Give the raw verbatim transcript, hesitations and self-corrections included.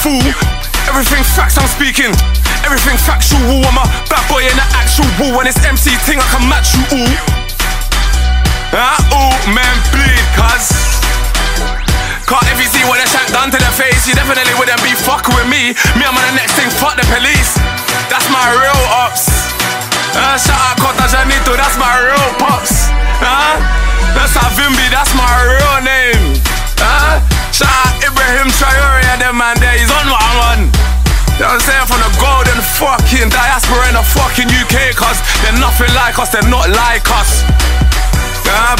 fool. Everything facts I'm speaking, everything factual. I'm a bad boy in the actual wall. When it's M C thing, I can match you all. Ah, ooh, man, bleed, cuz can't if you see what the shank done to the face, you definitely wouldn't be fucking with me. Me, I'm on the next thing, fuck the police. That's my real ops. Uh, shout out Kota Janito, that's my real pops. Uh, that's Avimbi, that's my real name. Uh, shout out Ibrahim Traore and them man there, he's on my one. You know what I'm saying? From the golden fucking diaspora in the fucking U K, cuz they're nothing like us, they're not like us. Uh,